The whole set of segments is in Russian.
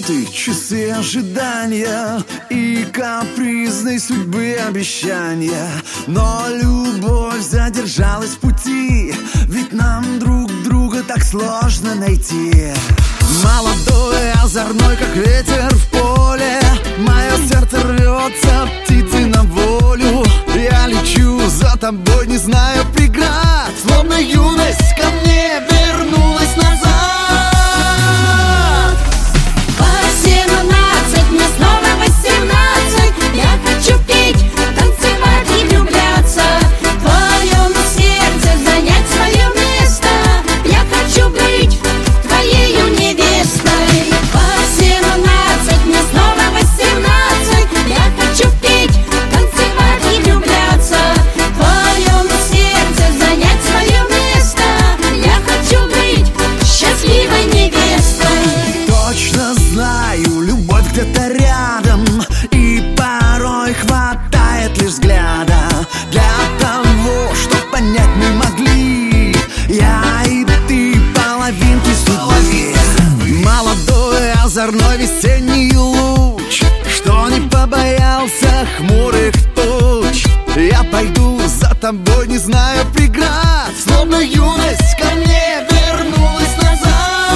минуты, часы ожидания и капризной судьбы обещания. Но любовь задержалась в пути, ведь нам друг друга так сложно найти. Молодой, озорной, как ветер в поле, мое сердце рвется птицей на волю. Я лечу за тобой, не знаю преград, словно юность ко мне вернулась назад. 18, мне снова 18. Я хочу петь, танцевать и влюбляться, в твоем сердце занять свое место. Я хочу быть твоею невестой. 18, мне снова 18. Я хочу петь, танцевать и влюбляться, в твоем сердце занять свое место. Я хочу быть счастливой невестой. Точно знаю, любовь где-то рядом, и порой хватает лишь взгляда для того, чтоб понять мы могли. Я и ты половинки судьбы. Молодой, озорной весенний луч, что не побоялся хмурых туч. Я пойду за тобой, не знаю преград, словно юность ко мне вернулась назад.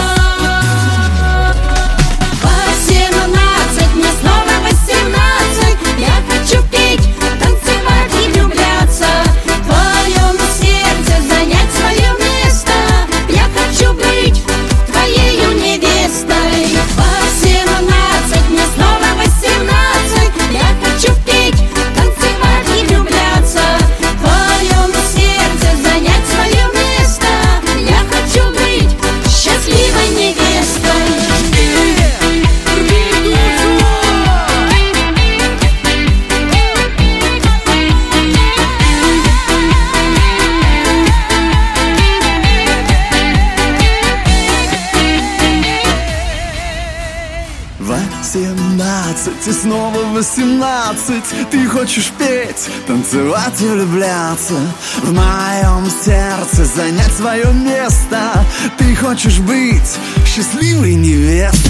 18, мне снова 18. Я хочу петь, танцевать и влюбляться, в твоем сердце занять свое место. Я хочу быть твоею невестой. 18, мне снова 18. Я хочу петь, танцевать и влюбляться, в твоем сердце занять свое место. Я хочу быть счастливой невестой. И снова 18. Ты хочешь петь, танцевать и влюбляться, в моем сердце занять свое место. Ты хочешь быть счастливой невестой.